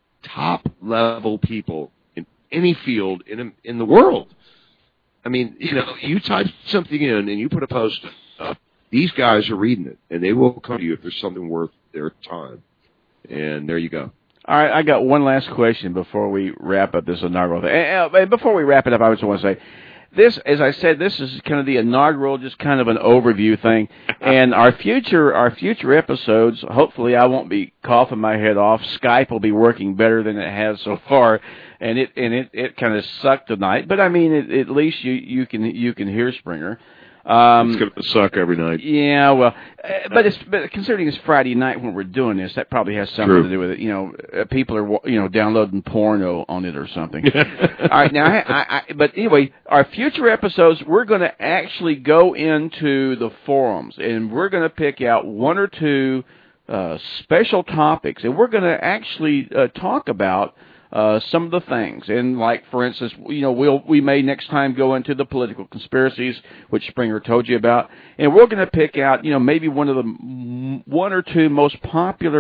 top-level people in any field in in the world. I mean, you know, you type something in and you put a post up, these guys are reading it, and they will come to you if there's something worth their time. And there you go. All right, I got one last question before we wrap up this inaugural thing. And before we wrap it up, I just want to say, this, as I said, this is kind of the inaugural, just kind of an overview thing. And our future, our future episodes, hopefully I won't be coughing my head off. Skype will be working better than it has so far, and it and it, it kind of sucked tonight. But I mean, it, at least you you can you can hear Springer. Um, it's going to suck every night. Yeah, well, uh, but it's but considering it's Friday night when we're doing this, that probably has something True. to do with it. You know, uh, people are you know downloading porno on it or something. All right, now, I, I, I, but anyway, our future episodes, we're going to actually go into the forums, and we're going to pick out one or two uh, special topics, and we're going to actually uh, talk about Uh, some of the things. And like, for instance, you know, we'll, we may next time go into the political conspiracies, which Springer told you about, and we're going to pick out, you know, maybe one of the one or two most popular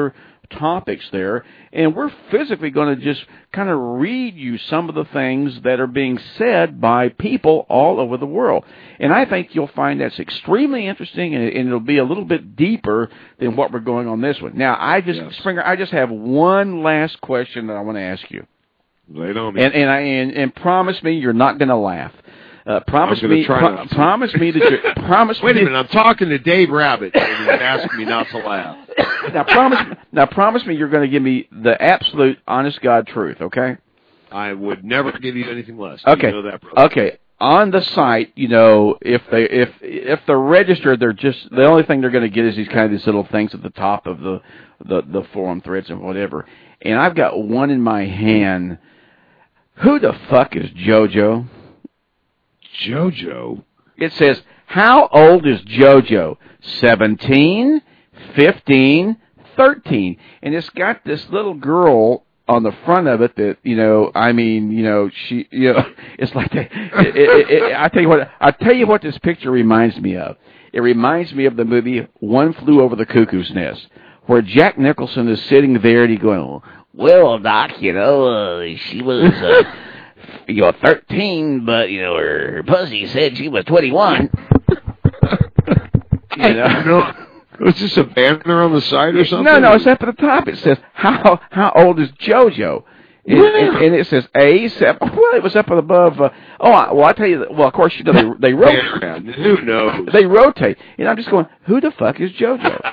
topics there, and we're physically going to just kind of read you some of the things that are being said by people all over the world. And I think you'll find that's extremely interesting, and, and it'll be a little bit deeper than what we're going on this one. Now, I just, yes. Springer, I just have one last question that I want to ask you. Lay it on me. And, and, I, and, and promise me you're not going to laugh. Uh, promise me, try pro- promise me that you promise. Wait me a minute, I'm talking to Dave Rabbit, and he's asking me not to laugh. Now promise, now promise me you're going to give me the absolute, honest God truth, okay? I would never give you anything less. Okay, you know that, brother. Okay. On the site, you know, if they if if they're registered, they're just the only thing they're going to get is these kind of these little things at the top of the the the forum threads and whatever. And I've got one in my hand. Who the fuck is JoJo? JoJo? It says, how old is JoJo? seventeen, fifteen, thirteen. And it's got this little girl on the front of it that, you know, I mean, you know, she, you know, it's like, it, it, it, it, I tell you what, I tell you what this picture reminds me of. It reminds me of the movie One Flew Over the Cuckoo's Nest, where Jack Nicholson is sitting there and he's going, well, Doc, you know, uh, she was, uh, you know, thirteen, but, you know, her, her pussy said she was twenty-one. You know? No. Was this a banner on the side or something? No, no, it's up at the top. It says, how how old is JoJo? And, and, and it says A seven. Well, it was up above. Uh, oh, I, well, I tell you. Well, of course, you know they they rotate. Who knows? They rotate, and I'm just going. Who the fuck is JoJo?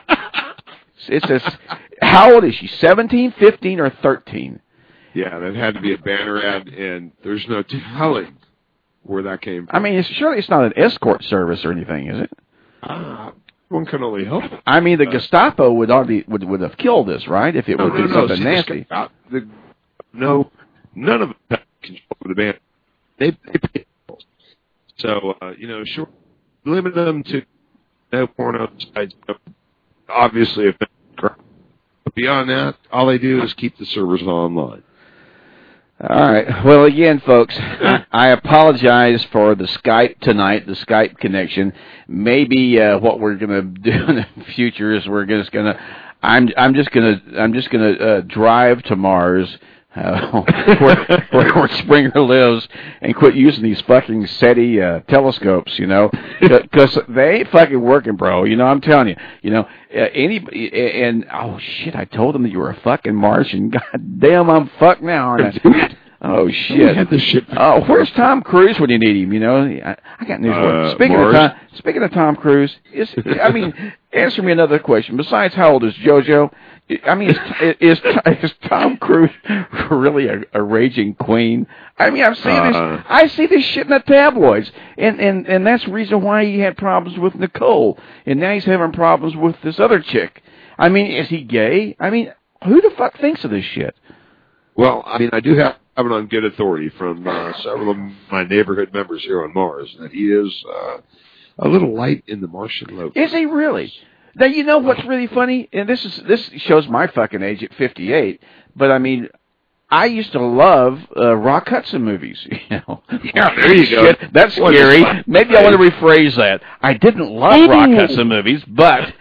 It says, how old is she? seventeen, fifteen, or thirteen? Yeah, that had to be a banner ad, and there's no telling where that came from. I mean, it's, surely it's not an escort service or anything, is it? Ah. Uh, One can only hope. I mean, the uh, Gestapo would already would would have killed this, right? If it no, would no, do no, something no. nasty. The, the, no, none of it had control of the band. They they pay bills. So uh, you know, sure, limit them to no porno sites. Obviously, if but beyond that, all they do is keep the servers online. All right. Well, again, folks, I, I apologize for the Skype tonight, the Skype connection. Maybe uh, what we're going to do in the future is we're just going to, I'm, I'm just going to, I'm just going to uh, drive to Mars, uh, where, where, where Springer lives, and quit using these fucking SETI uh, telescopes, you know, because they ain't fucking working, bro. You know, I'm telling you, you know, uh, any and oh shit, I told them that you were a fucking Martian. God damn, I'm fucked now, aren't I? Oh shit! shit. Oh, where's Tom Cruise when you need him? You know, I, I got news for you. Uh, Speaking Mars. of Tom, speaking of Tom Cruise, is I mean, answer me another question. Besides, how old is JoJo? I mean, is is, is Tom Cruise really a, a raging queen? I mean, I'm seeing uh, this. I see this shit in the tabloids, and and and that's the reason why he had problems with Nicole, and now he's having problems with this other chick. I mean, is he gay? I mean, who the fuck thinks of this shit? Well, I mean, I do have it on good authority from uh, several of my neighborhood members here on Mars that he is uh, a little light in the Martian lobe. Is he really? Now, you know what's really funny? And this is this shows my fucking age at fifty-eight, but I mean, I used to love uh, Rock Hudson movies. You know? Yeah, there you go. Shit, that's scary. Maybe I want to rephrase that. I didn't love Rock Hudson movies, but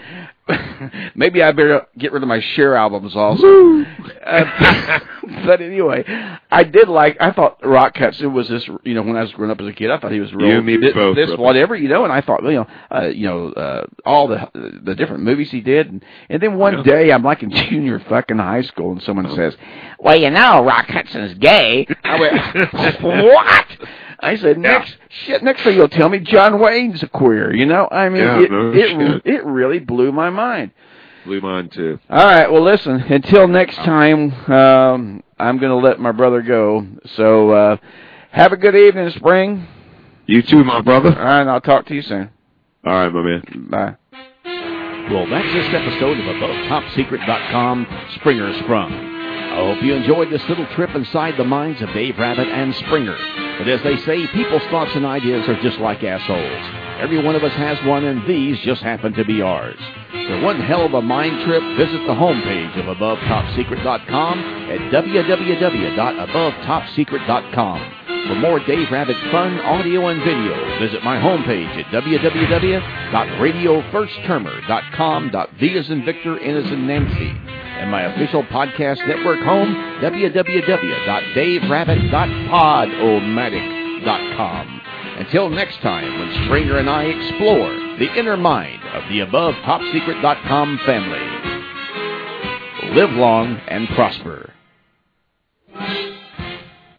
maybe I better get rid of my Cher albums also. uh, but anyway, I did like, I thought Rock Hudson was this, you know, when I was growing up as a kid, I thought he was real, you, me, this, both, this brother. whatever, you know, and I thought, you know, uh, you know, uh, all the the different movies he did. And, and then one yeah. day, I'm like in junior fucking high school, and someone oh. says, well, you know, Rock Hudson's gay. I went, what? I said, next yeah. shit. Next thing you'll tell me, John Wayne's a queer. You know, I mean, yeah, it no it, it really blew my mind. Blew mine too. All right. Well, listen. Until next time, um, I'm going to let my brother go. So uh, have a good evening, Spring. You too, my brother. All right. I'll talk to you soon. All right, my man. Bye. Well, that's this episode of Above Top Secret dot com, Springer Sprung. I hope you enjoyed this little trip inside the minds of Dave Rabbit and Springer. But as they say, people's thoughts and ideas are just like assholes. Every one of us has one, and these just happen to be ours. For one hell of a mind trip, visit the homepage of Above Top Secret dot com at w w w dot above top secret dot com. For more Dave Rabbit fun, audio, and video, visit my homepage at w w w dot radio first termer dot com. V as in Victor, N as in Nancy. and my official podcast network home, w w w dot dave rabbit dot podomatic dot com. Until next time, when Springer and I explore the inner mind of the above top secret dot com family. Live long and prosper.